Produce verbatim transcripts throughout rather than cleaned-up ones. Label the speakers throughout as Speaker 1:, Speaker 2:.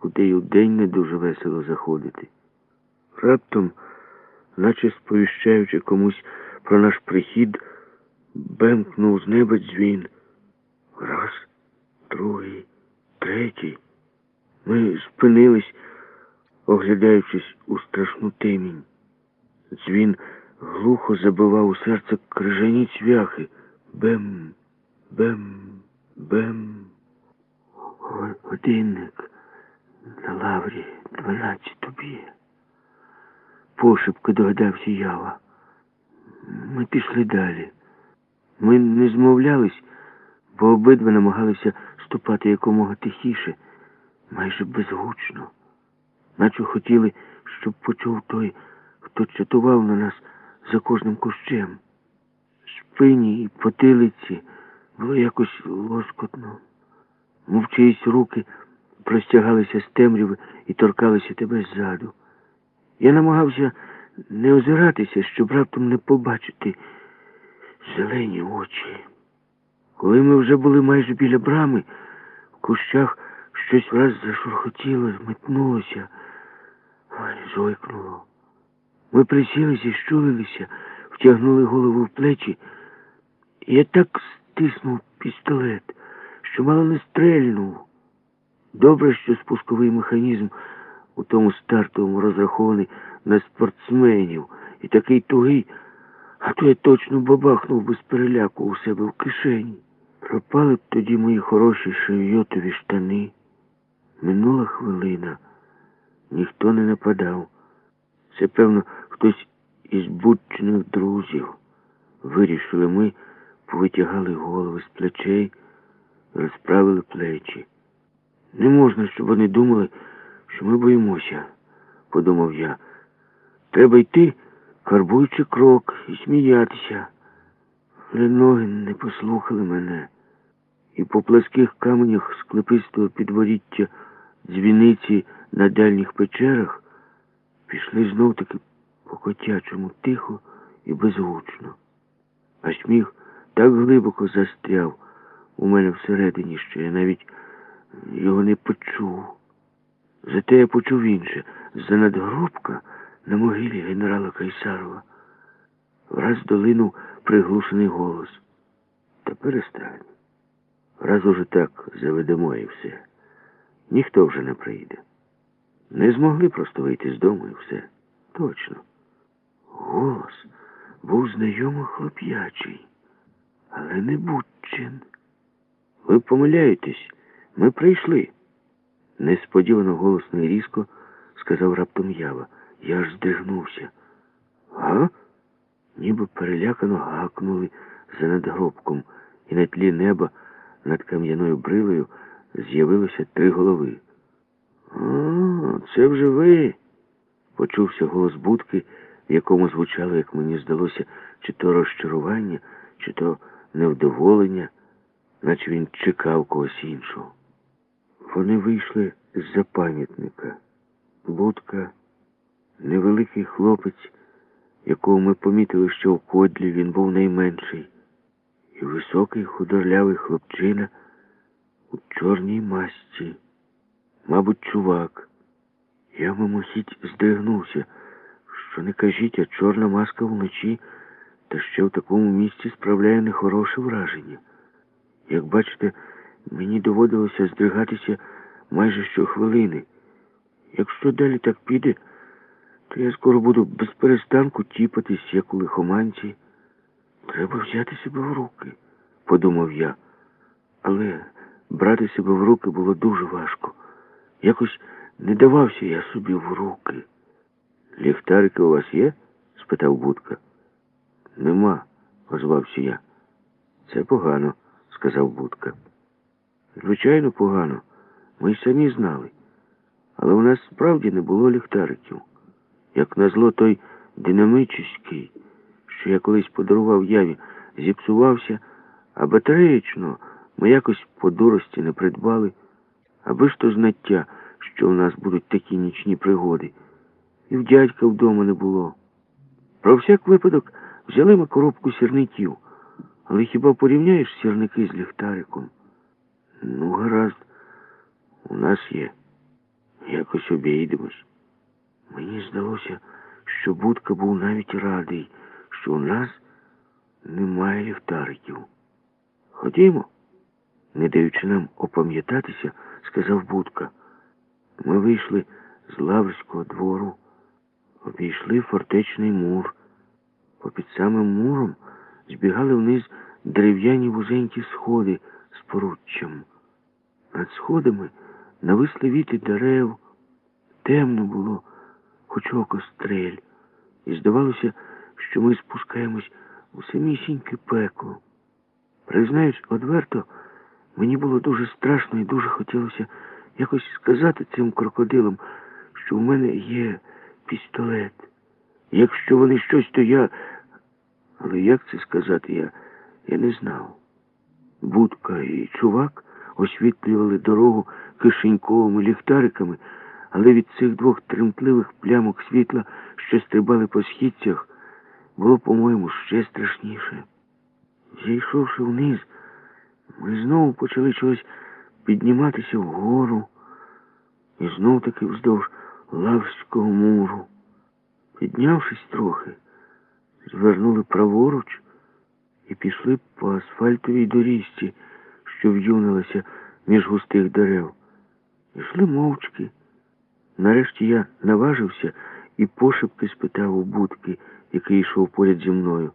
Speaker 1: куди й удень не дуже весело заходити. Раптом, наче сповіщаючи комусь про наш прихід, бемкнув з неба дзвін. Раз, другий, третій. Ми спинились, оглядаючись у страшну темінь. Дзвін глухо забивав у серце крижані цвяхи. Бем, бем, бем. Годинник на лаврі дванадцяту б'є. Пошепки догадався Ява. Ми пішли далі. Ми не змовлялись, бо обидва намагалися ступати якомога тихіше, майже безгучно. Наче хотіли, щоб почув той, хто чатував на нас за кожним кущем. Спині і потилиці було якось лоскотно. Мов чиїсь руки простягалися з темряви і торкалися тебе ззаду. Я намагався не озиратися, щоб раптом не побачити зелені очі. Коли ми вже були майже біля брами, в кущах щось враз зашурхотіло, метнулося. Ой, зойкнуло. Ми присілися і щулилися, втягнули голову в плечі. І я так стиснув пістолет, що мало не стрельнув. Добре, що спусковий механізм у тому стартовому розрахований на спортсменів і такий тугий, а то я точно бабахнув без переляку у себе в кишені. Пропали б тоді мої хороші шевйотові штани. Минула хвилина. Ніхто не нападав. Це, певно, хтось із будчиних друзів. Вирішили ми, повитягали голови з плечей, розправили плечі. Не можна, щоб вони думали, що ми боїмося, подумав я. Треба йти, карбуючи крок, і сміятися. Але ноги не послухали мене. І по пласких каменях склепистого підворіття дзвіниці на дальніх печерах пішли знов-таки по-котячому тихо і безгучно. А сміх так глибоко застряв у мене всередині, що я навіть його не почув. Зате я почув інше. З-за надгробка на могилі генерала Кайсарова враз долинув приглушений голос. Та перестань. Раз уже так заведемо і все. Ніхто вже не прийде. Не змогли просто вийти з дому і все. Точно. Голос був знайомо хлоп'ячий, але не Будчин. Ви помиляєтесь, ми прийшли. Несподівано голосно і різко сказав раптом Ява. Я аж здригнувся. Га? Ніби перелякано гакнули за надгробком, і на тлі неба над кам'яною брилою з'явилося три голови. «А, це вже ви!» — почувся голос будки, в якому звучало, як мені здалося, чи то розчарування, чи то невдоволення, наче він чекав когось іншого. Вони вийшли з-за пам'ятника. Будка, невеликий хлопець, якого ми помітили, що в кодлі він був найменший, і високий худорлявий хлопчина у чорній масці, мабуть, чувак. Я мимохідь здригнувся, що не кажіть, а чорна маска вночі, та ще в такому місці справляє нехороше враження. Як бачите, мені доводилося здригатися майже щохвилини. Якщо далі так піде, то я скоро буду без перестанку тіпатись, як у лихоманці. Треба взяти себе в руки, подумав я. Але брати себе в руки було дуже важко. Якось не давався я собі в руки. «Ліхтарики у вас є?» – спитав Будка. «Нема», – озвався я. «Це погано», – сказав Будка. «Звичайно, погано. Ми й самі знали. Але у нас справді не було ліхтариків. Як назло, той динамический, що я колись подарував Яві, зіпсувався, а батареєчно ми якось по дурості не придбали, аби ж то знаття, що в нас будуть такі нічні пригоди. І в дядька вдома не було. Про всяк випадок взяли ми коробку сірників, але хіба порівняєш сірники з ліхтариком? Ну, гаразд, у нас є. Якось обійдемось. Мені здалося, що Будка був навіть радий, що у нас немає ліхтариків. Ходімо, не даючи нам опам'ятатися, сказав Будка. Ми вийшли з Лаврського двору, обійшли фортечний мур. Попід самим муром збігали вниз дерев'яні вузенькі сходи з поруччям. Над сходами нависли віти дерев, темно було, хоч око стрель, і здавалося, що ми спускаємось у самісіньке пекло. Признаюсь одверто, мені було дуже страшно і дуже хотілося якось сказати цим крокодилам, що в мене є пістолет. Якщо вони щось, то я... Але як це сказати, я, я не знав. Будка і Чувак освітлювали дорогу кишеньковими ліхтариками, але від цих двох тремтливих плямок світла, що стрибали по східцях, було, по-моєму, ще страшніше. Зійшовши вниз, ми знову почали чогось підніматися вгору і знов-таки вздовж Лаврського муру. Піднявшись трохи, звернули праворуч і пішли по асфальтовій доріжці, що в'юнилася між густих дерев. Ішли мовчки. Нарешті я наважився і пошепки спитав у Будки, який йшов поряд зі мною.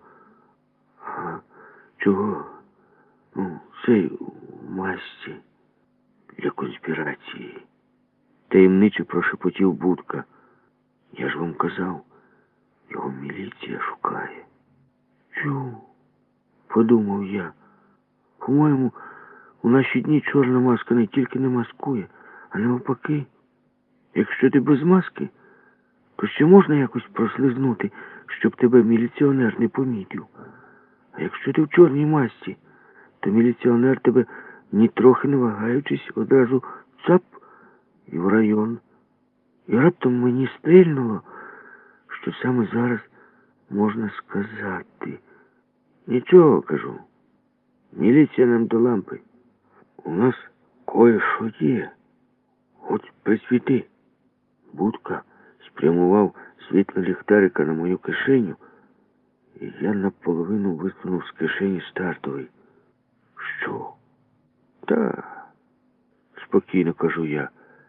Speaker 1: А чого? Ну, цей у масці для конспірації. Таємниче прошепотів Будка. Я ж вам казав, його міліція шукає. Чу, подумав я. По-моєму, у наші дні чорна маска не тільки не маскує, а навпаки. Якщо ти без маски, то ще можна якось прослизнути, щоб тебе міліціонер не помітив. А якщо ти в чорній масці, то міліціонер тебе, нітрохи не вагаючись, одразу цап і в район. І раптом мені стрільнуло, що саме зараз можна сказати. Нічого, кажу. Міліція нам до лампи. У нас кое-що є. От присвіти. Будка спрямував світло ліхтарика на мою кишеню, і я наполовину висунув з кишені стартовий. Що? Та, спокійно кажу я.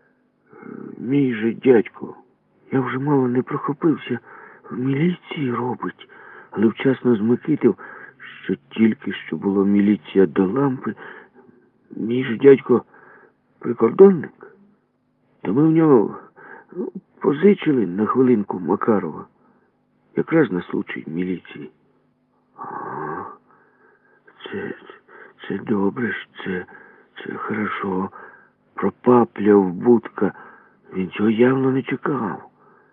Speaker 1: Мій же дядько. Я вже мало не прохопився. В міліції робить, але вчасно змикитив, що тільки що було міліція до лампи. Мій же дядько прикордонник. То ми в нього ну, позичили на хвилинку Макарова. Якраз на случай міліції. А, це, це добре, це, це хорошо. Пропапляв Будка. Він цього явно не чекав.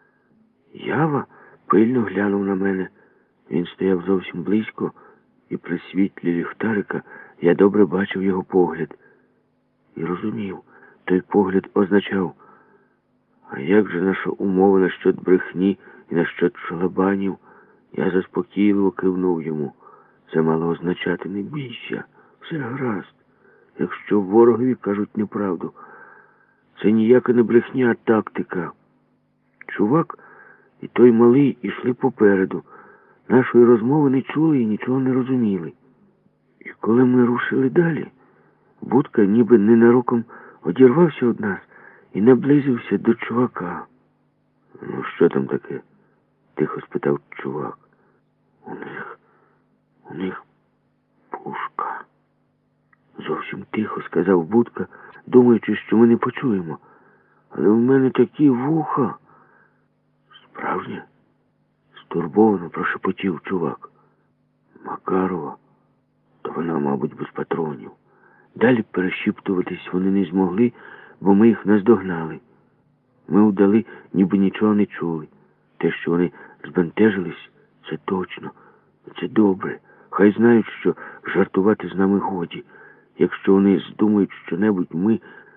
Speaker 1: Ява пильно глянув на мене. Він стояв зовсім близько, і при світлі ліхтарика я добре бачив його погляд. І розумів, той погляд означав, а як же наша умова насчет брехні і насчет шалабанів? Я заспокійливо кивнув йому. Це мало означати, не бійся, все гаразд. Якщо ворогові кажуть неправду, це ніяка не брехня, а тактика. Чувак і той малий ішли попереду. Нашої розмови не чули і нічого не розуміли. І коли ми рушили далі, Будка ніби ненароком одірвався від нас і наблизився до Чувака. Ну, що там таке? Тихо спитав Чувак. У них, у них пушка. Зовсім тихо сказав Будка, думаючи, що ми не почуємо. Але в мене такі вуха. Справжнє? Стурбовано прошепотів Чувак. Макарова, то вона, мабуть, без патронів. Далі перешіптуватись вони не змогли, бо ми їх наздогнали. Ми вдали, ніби нічого не чули. Те, що вони збентежились, це точно. Це добре. Хай знають, що жартувати з нами годі. Якщо вони здумають що-небудь, ми...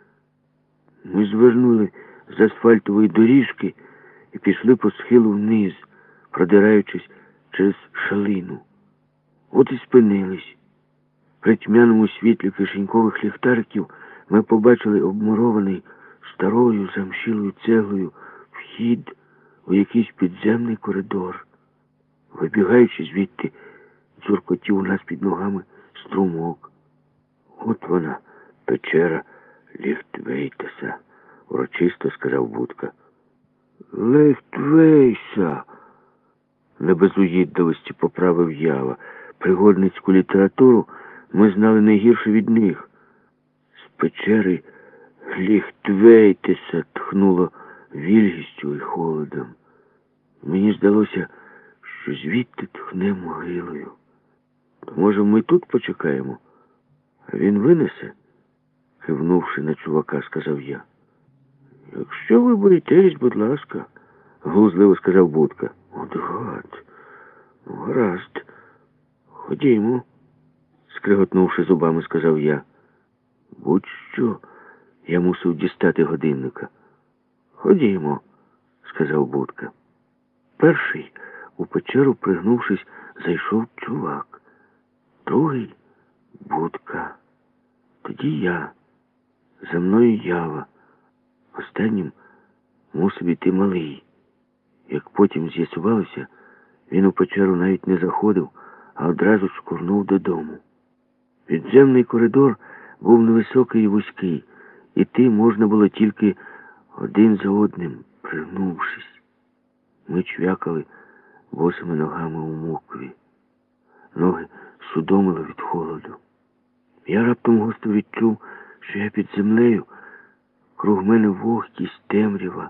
Speaker 1: Ми звернули з асфальтової доріжки і пішли по схилу вниз, продираючись через шалину. От і спинились. При тьмяному світлі кишенькових ліхтариків ми побачили обмурований старою замшілою цеглою вхід у якийсь підземний коридор. Вибігаючи звідти, дзуркотів у нас під ногами струмок. От вона, печера Ліхтвейтеса, урочисто сказав Будка. Ліхтвейса, не без уїдливості поправив Ява. Пригодницьку літературу ми знали не гірше від них. З печери Ліхтвейтеса тхнуло вільгістю і холодом. Мені здалося, що звідти тхне могилою. То, може, ми тут почекаємо? А він винесе? Кивнувши на чувака, сказав я. Якщо ви боїтесь, будь ласка, глузливо сказав Будка. От гад. Ну, гаразд. Ходімо, скриготнувши зубами, сказав я. Будь-що, я мусив дістати годинника. Ходімо, сказав Будка. Перший, у печеру пригнувшись, зайшов чувак. Другий — Будка. Тоді я. За мною Ява. Останнім мусив іти малий. Як потім з'ясувалося, він у печеру навіть не заходив, а одразу шкурнув додому. Підземний коридор був невисокий і вузький. Іти можна було тільки один за одним, пригнувшись. Ми чвякали босими ногами у мокві. Ноги судомило від холоду. Я раптом густо відчув, що я під землею, круг мене вогкість, темрява,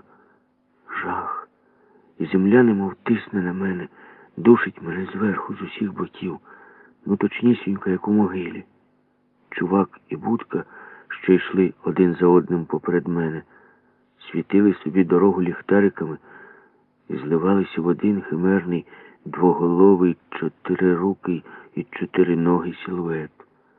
Speaker 1: жах. І земля немов тисне на мене, душить мене зверху, з усіх боків, ну точнісінько, як у могилі. Чувак і Будка, що йшли один за одним поперед мене, світили собі дорогу ліхтариками і зливалися в один химерний, двоголовий, чотирирукий і чотириногий силует.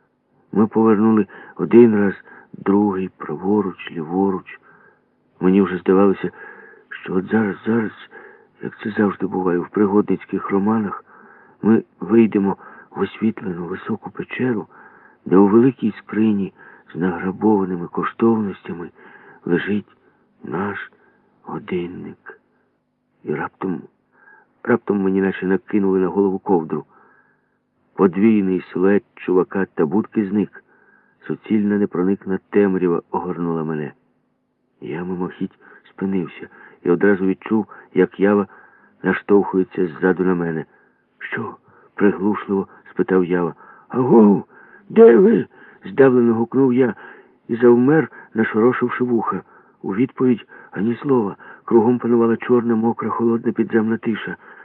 Speaker 1: Ми повернули один раз, другий, праворуч, ліворуч. Мені вже здавалося, що от зараз, зараз, як це завжди буває в пригодницьких романах, ми вийдемо в освітлену високу печеру, де у великій скрині з награбованими коштовностями лежить наш годинник. І раптом, раптом мені наче накинули на голову ковдру. Подвійний силует чувака та Будки зник. Суцільна непроникна темрява огорнула мене. Я мимохідь спинився і одразу відчув, як Ява наштовхується ззаду на мене. «Що?» — приглушливо спитав Ява. «Агов! Де ви?» — здавлено гукнув я і завмер, нашорошивши вуха. У відповідь ані слова. Кругом панувала чорна, мокра, холодна підземна тиша.